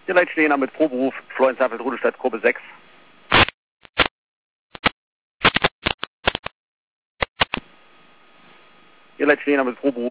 Hier Leitstehender mit Proberuf, Florenz-Haveldt, Rudolstadt, Gruppe 6. Hier Leitstehender mit Proberuf.